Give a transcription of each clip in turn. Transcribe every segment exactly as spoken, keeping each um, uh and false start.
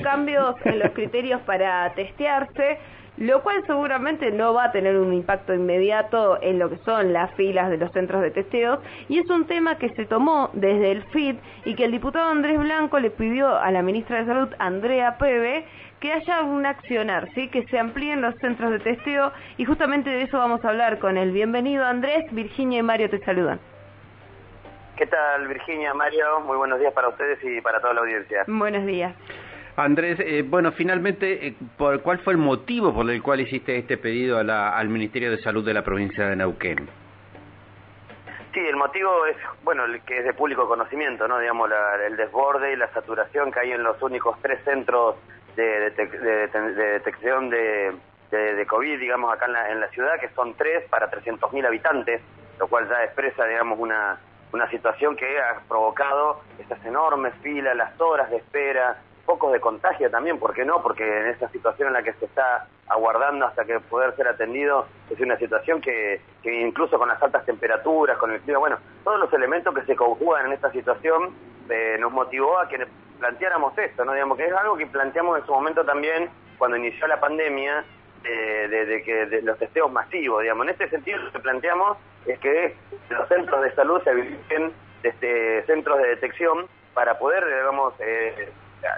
cambios en los criterios para testearse, lo cual seguramente no va a tener un impacto inmediato en lo que son las filas de los centros de testeos, y es un tema que se tomó desde el F I D y que el diputado Andrés Blanco le pidió a la ministra de Salud, Andrea Peve, que haya un accionar, ¿sí? Que se amplíen los centros de testeo, y justamente de eso vamos a hablar con el bienvenido Andrés. Virginia y Mario te saludan. ¿Qué tal, Virginia, Mario? Muy buenos días para ustedes y para toda la audiencia. Buenos días. Andrés, eh, bueno, finalmente, eh, ¿por ¿cuál fue el motivo por el cual hiciste este pedido a la, al Ministerio de Salud de la provincia de Neuquén? Sí, el motivo es, bueno, el que es de público conocimiento, ¿no? Digamos, la, el desborde y la saturación que hay en los únicos tres centros de, de, de, de detección de, de, de COVID, digamos, acá en la, en la ciudad, que son tres para trescientos mil habitantes, lo cual ya expresa, digamos, una, una situación que ha provocado estas enormes filas, las horas de espera, focos de contagio también, ¿por qué no? Porque en esa situación en la que se está aguardando hasta que poder ser atendido, es una situación que, que incluso con las altas temperaturas, con el clima, bueno, todos los elementos que se conjugan en esta situación eh, nos motivó a que planteáramos esto, ¿no? Digamos que es algo que planteamos en su momento también cuando inició la pandemia, de, de, de, que, de los testeos masivos, digamos. En este sentido lo que planteamos es que los centros de salud se habiliten desde centros de detección para poder, digamos, eh,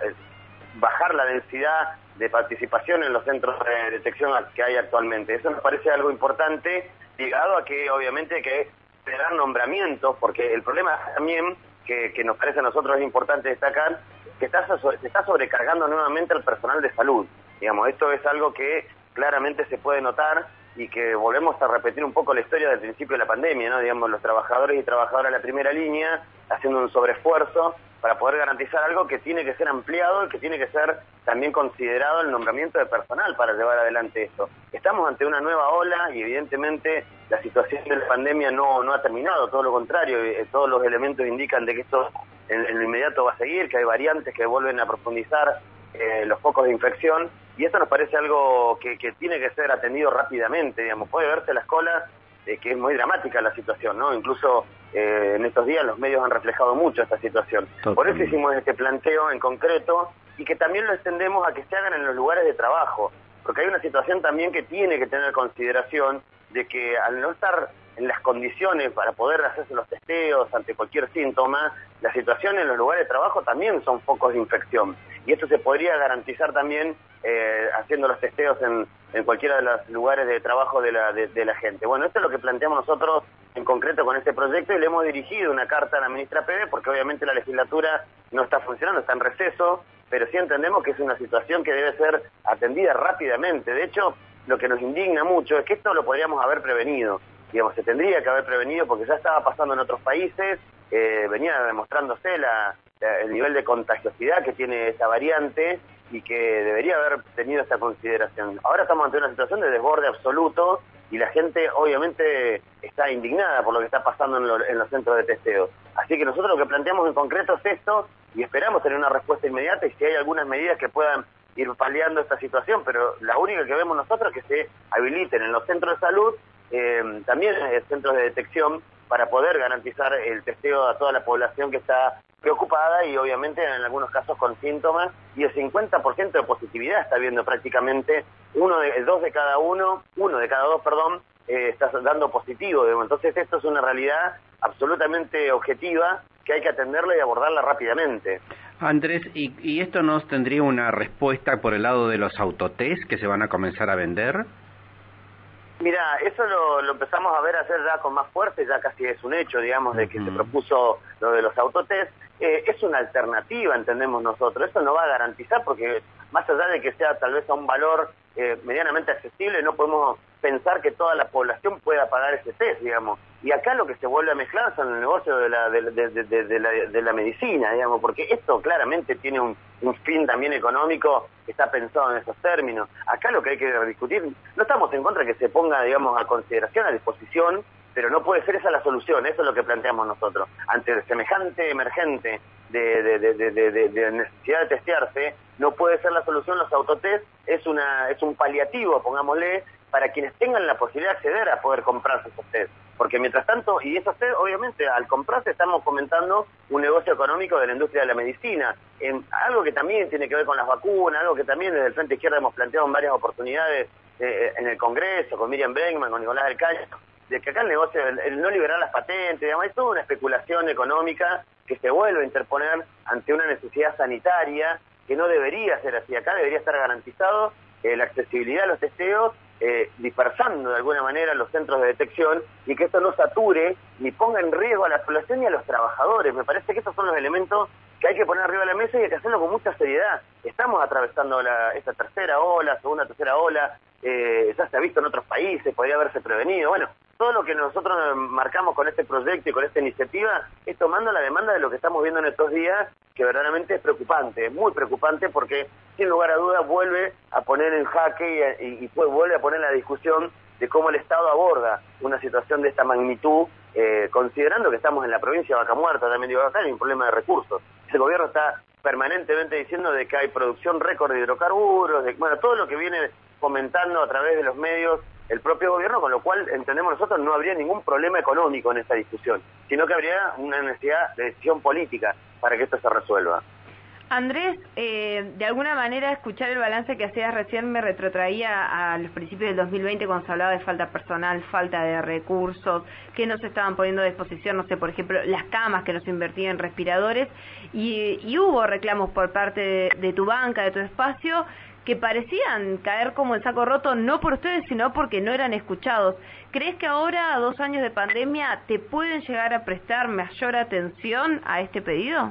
bajar la densidad de participación en los centros de detección que hay actualmente. Eso nos parece algo importante, ligado a que obviamente hay que esperar nombramientos, porque el problema también, que, que nos parece a nosotros importante destacar, que está, se está sobrecargando nuevamente al personal de salud. Digamos, esto es algo que claramente se puede notar y que volvemos a repetir un poco la historia del principio de la pandemia, ¿no? Digamos, los trabajadores y trabajadoras de la primera línea haciendo un sobreesfuerzo para poder garantizar algo que tiene que ser ampliado y que tiene que ser también considerado el nombramiento de personal para llevar adelante esto. Estamos ante una nueva ola y evidentemente la situación de la pandemia no, no ha terminado, todo lo contrario, eh, todos los elementos indican de que esto en, en lo inmediato va a seguir, que hay variantes que vuelven a profundizar eh, los focos de infección, y esto nos parece algo que, que tiene que ser atendido rápidamente, digamos, puede verse las colas, eh, que es muy dramática la situación, ¿no? Incluso eh, en estos días los medios han reflejado mucho esta situación. Totalmente. Por eso hicimos este planteo en concreto y que también lo extendemos a que se hagan en los lugares de trabajo, porque hay una situación también que tiene que tener consideración de que al no estar en las condiciones para poder hacerse los testeos ante cualquier síntoma, la situación en los lugares de trabajo también son focos de infección. Y esto se podría garantizar también eh, haciendo los testeos en, en cualquiera de los lugares de trabajo de la, de, de la gente. Bueno, esto es lo que planteamos nosotros en concreto con este proyecto y le hemos dirigido una carta a la ministra Peve porque obviamente la legislatura no está funcionando, está en receso, pero sí entendemos que es una situación que debe ser atendida rápidamente. De hecho, lo que nos indigna mucho es que esto lo podríamos haber prevenido. Digamos, se tendría que haber prevenido porque ya estaba pasando en otros países, eh, venía demostrándose la, la, el nivel de contagiosidad que tiene esta variante y que debería haber tenido esta consideración. Ahora estamos ante una situación de desborde absoluto y la gente obviamente está indignada por lo que está pasando en, lo, en los centros de testeo. Así que nosotros lo que planteamos en concreto es esto y esperamos tener una respuesta inmediata y si hay algunas medidas que puedan ir paliando esta situación, pero la única que vemos nosotros es que se habiliten en los centros de salud Eh, también eh, centros de detección para poder garantizar el testeo a toda la población que está preocupada y obviamente en algunos casos con síntomas, y el cincuenta por ciento de positividad está viendo prácticamente uno de, dos de cada uno, uno de cada dos, perdón, eh, está dando positivo. Entonces esto es una realidad absolutamente objetiva que hay que atenderla y abordarla rápidamente. Andrés, ¿y, y esto nos tendría una respuesta por el lado de los autotest que se van a comenzar a vender? Mira, eso lo, lo empezamos a ver hacer ya con más fuerza, ya casi es un hecho, digamos, de que uh-huh. se propuso lo de los autotest. Eh, es una alternativa, entendemos nosotros. Eso no va a garantizar porque más allá de que sea tal vez a un valor eh, medianamente accesible, no podemos pensar que toda la población pueda pagar ese test, digamos. Y acá lo que se vuelve a mezclar son el negocio de la, de, de, de, de, de la, de la medicina, digamos, porque esto claramente tiene un, un fin también económico que está pensado en esos términos. Acá lo que hay que discutir, no estamos en contra de que se ponga, digamos, a consideración, a disposición, pero no puede ser esa la solución, eso es lo que planteamos nosotros. Ante semejante emergente de, de, de, de, de, de necesidad de testearse, no puede ser la solución los autotest, es una es un paliativo, pongámosle, para quienes tengan la posibilidad de acceder a poder comprarse esos test. Porque mientras tanto, y esos test, obviamente, al comprarse estamos fomentando un negocio económico de la industria de la medicina, en algo que también tiene que ver con las vacunas, algo que también desde el Frente Izquierda hemos planteado en varias oportunidades eh, en el Congreso, con Miriam Bregman, con Nicolás del Caño, de que acá el negocio, el, el no liberar las patentes, digamos, es toda una especulación económica que se vuelve a interponer ante una necesidad sanitaria que no debería ser así. Acá debería estar garantizado eh, la accesibilidad a los testeos, eh, dispersando de alguna manera los centros de detección y que esto no sature ni ponga en riesgo a la población y a los trabajadores. Me parece que estos son los elementos que hay que poner arriba de la mesa y hay que hacerlo con mucha seriedad. Estamos atravesando la, esta tercera ola, segunda, tercera ola, eh, ya se ha visto en otros países, podría haberse prevenido. Bueno, todo lo que nosotros marcamos con este proyecto y con esta iniciativa es tomando la demanda de lo que estamos viendo en estos días, que verdaderamente es preocupante, es muy preocupante porque sin lugar a dudas vuelve a poner en jaque y, y, y vuelve a poner en la discusión de cómo el Estado aborda una situación de esta magnitud, eh, considerando que estamos en la provincia de Vaca Muerta, también digo, acá hay un problema de recursos. El gobierno está permanentemente diciendo de que hay producción récord de hidrocarburos, de, bueno, todo lo que viene comentando a través de los medios el propio gobierno, con lo cual entendemos nosotros no habría ningún problema económico en esta discusión, sino que habría una necesidad de decisión política para que esto se resuelva. Andrés, eh, de alguna manera escuchar el balance que hacías recién me retrotraía a los principios del dos mil veinte cuando se hablaba de falta personal, falta de recursos, que no se estaban poniendo a disposición, no sé, por ejemplo, las camas que no se invertían en respiradores, y, y hubo reclamos por parte de, de tu banca, de tu espacio, que parecían caer como en saco roto, no por ustedes, sino porque no eran escuchados. ¿Crees que ahora, a dos años de pandemia, te pueden llegar a prestar mayor atención a este pedido?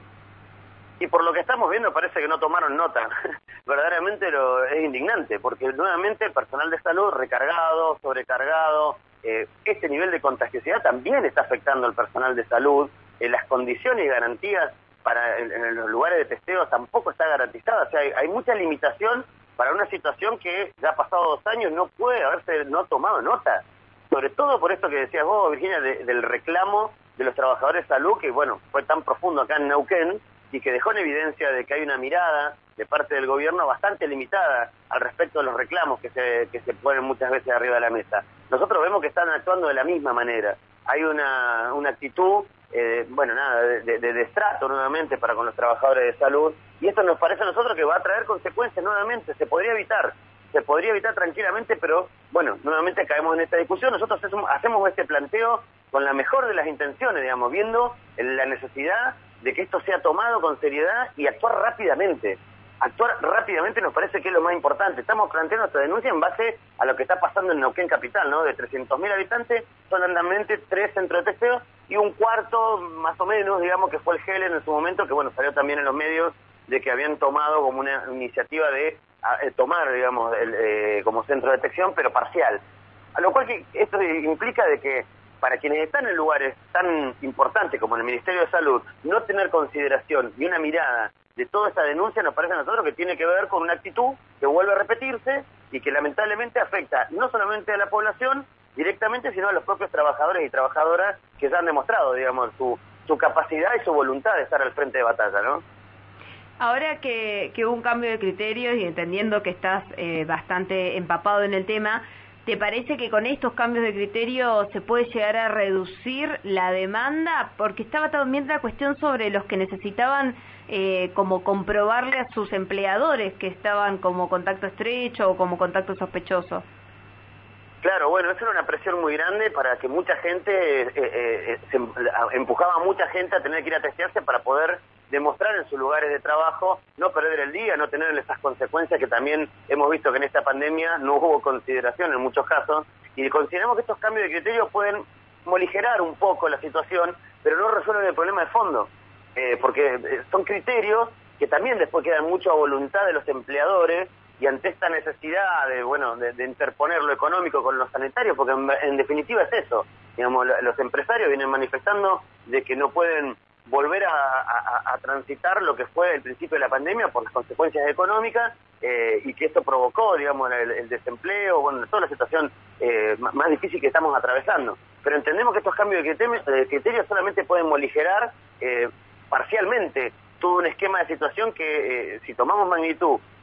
Y por lo que estamos viendo parece que no tomaron nota. Verdaderamente lo, es indignante, porque nuevamente el personal de salud recargado, sobrecargado, eh, este nivel de contagiosidad también está afectando al personal de salud, eh, las condiciones y garantías para en, en los lugares de testeo tampoco está garantizada, o sea, hay, hay mucha limitación para una situación que ya ha pasado dos años no puede haberse no tomado nota, sobre todo por esto que decías vos, Virginia, de, del reclamo de los trabajadores de salud, que bueno, fue tan profundo acá en Neuquén, y que dejó en evidencia de que hay una mirada de parte del gobierno bastante limitada al respecto de los reclamos que se, que se ponen muchas veces arriba de la mesa. Nosotros vemos que están actuando de la misma manera, hay una, una actitud Eh, bueno, nada, de, de, de destrato nuevamente para con los trabajadores de salud, y esto nos parece a nosotros que va a traer consecuencias nuevamente, se podría evitar, se podría evitar tranquilamente, pero bueno, nuevamente caemos en esta discusión. Nosotros hacemos este planteo con la mejor de las intenciones, digamos, viendo la necesidad de que esto sea tomado con seriedad y actuar rápidamente. Actuar rápidamente nos parece que es lo más importante. Estamos planteando esta denuncia en base a lo que está pasando en Neuquén Capital, ¿no? De trescientos mil habitantes, solamente tres centros de testeo y un cuarto, más o menos, digamos, que fue el G E L en su momento, que bueno, salió también en los medios de que habían tomado como una iniciativa de a, eh, tomar, digamos, el, eh, como centro de detección, pero parcial. A lo cual que esto implica de que para quienes están en lugares tan importantes como el Ministerio de Salud, no tener consideración y una mirada de toda esta denuncia nos parece a nosotros que tiene que ver con una actitud que vuelve a repetirse y que lamentablemente afecta no solamente a la población directamente, sino a los propios trabajadores y trabajadoras que ya han demostrado, digamos, su, su capacidad y su voluntad de estar al frente de batalla, ¿no? Ahora que, que hubo un cambio de criterios y entendiendo que estás eh, bastante empapado en el tema, ¿te parece que con estos cambios de criterio se puede llegar a reducir la demanda? Porque estaba también la cuestión sobre los que necesitaban eh, como comprobarle a sus empleadores que estaban como contacto estrecho o como contacto sospechoso. Claro, bueno, eso era una presión muy grande para que mucha gente, eh, eh, se empujaba a mucha gente a tener que ir a testearse para poder demostrar en sus lugares de trabajo, no perder el día, no tener esas consecuencias que también hemos visto que en esta pandemia no hubo consideración en muchos casos, y consideramos que estos cambios de criterios pueden moligerar un poco la situación, pero no resuelven el problema de fondo, eh, porque son criterios que también después quedan mucho a voluntad de los empleadores, y ante esta necesidad de, bueno, de, de interponer lo económico con los sanitarios, porque en, en definitiva es eso, digamos, los empresarios vienen manifestando de que no pueden volver a, a, a transitar lo que fue el principio de la pandemia por las consecuencias económicas, eh, y que esto provocó, digamos, el, el desempleo, bueno, toda la situación eh, más difícil que estamos atravesando. Pero entendemos que estos cambios de criterios, de criterios solamente pueden moligerar eh, parcialmente todo un esquema de situación que, eh, si tomamos magnitud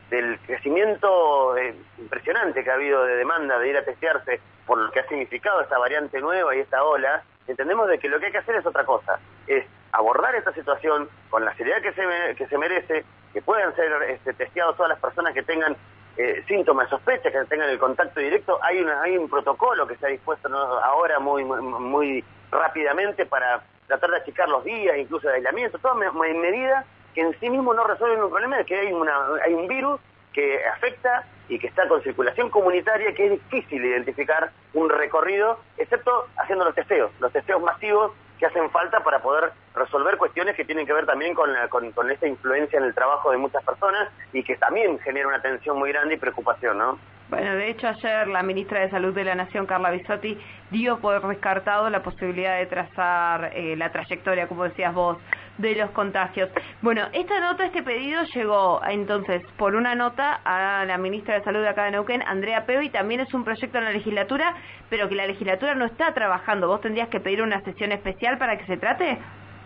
del crecimiento eh, impresionante que ha habido de demanda de ir a testearse por lo que ha significado esta variante nueva y esta ola, entendemos de que lo que hay que hacer es otra cosa, es abordar esta situación con la seriedad que se, que se merece, que puedan ser este, testeados todas las personas que tengan eh, síntomas, sospechas, que tengan el contacto directo. Hay, una, hay un protocolo que se ha dispuesto, ¿no?, ahora muy, muy, muy rápidamente para tratar de achicar los días, incluso de aislamiento, todas medidas que en sí mismo no resuelven un problema, de que hay, una, hay un virus que afecta y que está con circulación comunitaria, que es difícil identificar un recorrido, excepto haciendo los testeos, los testeos masivos que hacen falta para poder resolver cuestiones que tienen que ver también con, la, con, con esta influencia en el trabajo de muchas personas y que también genera una tensión muy grande y preocupación, ¿no? Bueno, de hecho ayer la ministra de Salud de la Nación, Carla Bisotti, dio por descartado la posibilidad de trazar eh, la trayectoria, como decías vos, de los contagios. Bueno, esta nota, este pedido llegó entonces por una nota a la ministra de Salud de acá de Neuquén, Andrea Peo, y también es un proyecto en la legislatura, pero que la legislatura no está trabajando. ¿Vos tendrías que pedir una sesión especial para que se trate?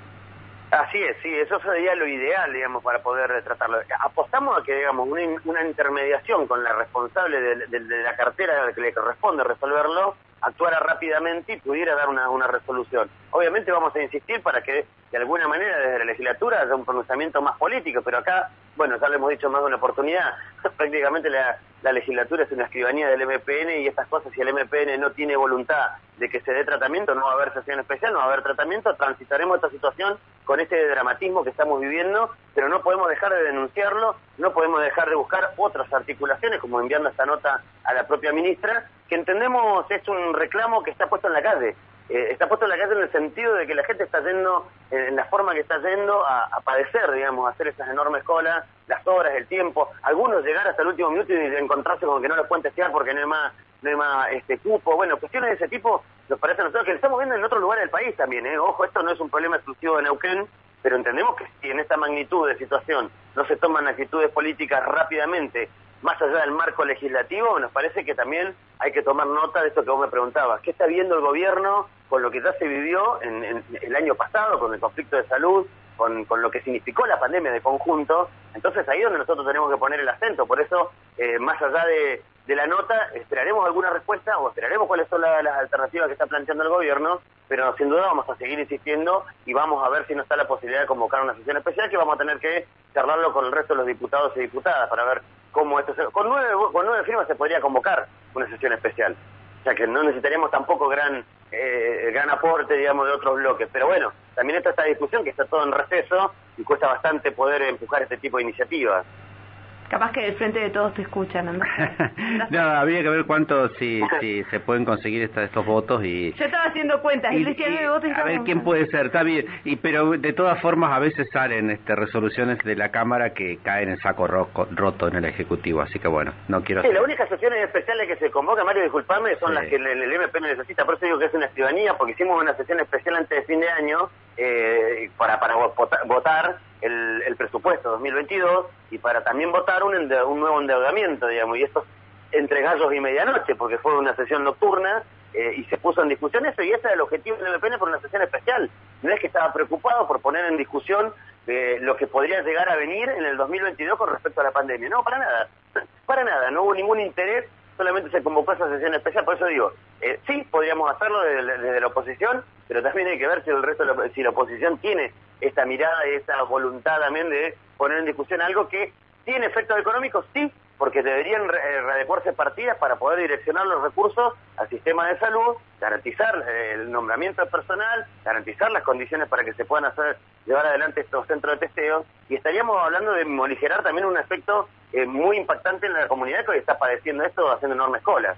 Así es, sí, eso sería lo ideal, digamos, para poder tratarlo. Apostamos a que, digamos, una, una intermediación con la responsable de, de, de la cartera que le corresponde resolverlo, actuara rápidamente y pudiera dar una, una resolución. Obviamente vamos a insistir para que, de alguna manera, desde la legislatura haya un pronunciamiento más político, pero acá, bueno, ya lo hemos dicho más de una oportunidad, prácticamente la, la legislatura es una escribanía del M P N y estas cosas, si el M P N no tiene voluntad de que se dé tratamiento, no va a haber sesión especial, no va a haber tratamiento, transitaremos esta situación con este dramatismo que estamos viviendo, pero no podemos dejar de denunciarlo, no podemos dejar de buscar otras articulaciones, como enviando esta nota a la propia ministra, que entendemos es un reclamo que está puesto en la calle. Eh, está puesto en la calle en el sentido de que la gente está yendo, eh, en la forma que está yendo, a, a padecer, digamos, a hacer esas enormes colas, las horas, el tiempo, algunos llegar hasta el último minuto y encontrarse con que no los pueden testear porque no hay más, no hay más este, cupo. Bueno, cuestiones de ese tipo nos parece a nosotros que lo estamos viendo en otros lugares del país también, ¿eh? Ojo, esto no es un problema exclusivo de Neuquén, pero entendemos que si en esta magnitud de situación no se toman actitudes políticas rápidamente, más allá del marco legislativo, nos parece que también hay que tomar nota de esto que vos me preguntabas. ¿Qué está viendo el gobierno con lo que ya se vivió en, en el año pasado, con el conflicto de salud, con, con lo que significó la pandemia de conjunto? Entonces ahí es donde nosotros tenemos que poner el acento. Por eso, eh, más allá de, de la nota, esperaremos alguna respuesta o esperaremos cuáles son la, las alternativas que está planteando el gobierno, pero sin duda vamos a seguir insistiendo y vamos a ver si no está la posibilidad de convocar una sesión especial, que vamos a tener que charlarlo con el resto de los diputados y diputadas para ver cómo esto se... Con nueve, con nueve firmas se podría convocar una sesión especial, o sea que no necesitaríamos tampoco gran eh, gran aporte, digamos, de otros bloques, pero bueno, también está esta discusión que está todo en receso y cuesta bastante poder empujar este tipo de iniciativas. Capaz que del frente de todos te escuchan, Andrés. No, habría que ver cuánto, si, si se pueden conseguir esta, estos votos y... Yo estaba haciendo cuentas y, y decía nueve votos y a ver quién puede ser, está bien, y, pero de todas formas a veces salen este, resoluciones de la Cámara que caen en saco roco, roto en el Ejecutivo, así que bueno, no quiero... Sí, las únicas sesiones especiales que se convocan, Mario, disculpame, son sí. las que el, el M P N necesita, por eso digo que es una escribanía, porque hicimos una sesión especial antes de fin de año eh, para, para votar el, el presupuesto dos mil veintidós y para también votar un, ende, un nuevo endeudamiento, digamos, y esto entre gallos y medianoche, porque fue una sesión nocturna eh, y se puso en discusión eso, y ese era el objetivo del M P N por una sesión especial. No es que estaba preocupado por poner en discusión eh, lo que podría llegar a venir en el dos mil veintidós con respecto a la pandemia. No, para nada, para nada, no hubo ningún interés, solamente se convocó esa sesión especial. Por eso digo, eh, sí, podríamos hacerlo desde, desde la oposición, pero también hay que ver si el resto de la, si la oposición tiene esta mirada y esta voluntad también de poner en discusión algo que tiene efectos económicos, sí, porque deberían readecuarse partidas para poder direccionar los recursos al sistema de salud, garantizar el nombramiento de personal, garantizar las condiciones para que se puedan hacer llevar adelante estos centros de testeo, y estaríamos hablando de morigerar también un aspecto eh, muy impactante en la comunidad que hoy está padeciendo esto, haciendo enormes colas.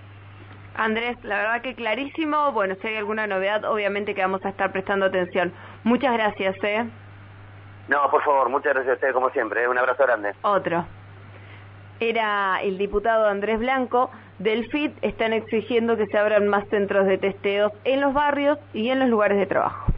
Andrés, la verdad que clarísimo. Bueno, si hay alguna novedad, obviamente que vamos a estar prestando atención. Muchas gracias, ¿eh? No, por favor, muchas gracias a ustedes como siempre, ¿eh? Un abrazo grande. Otro. Era el diputado Andrés Blanco. Del F I T están exigiendo que se abran más centros de testeos en los barrios y en los lugares de trabajo.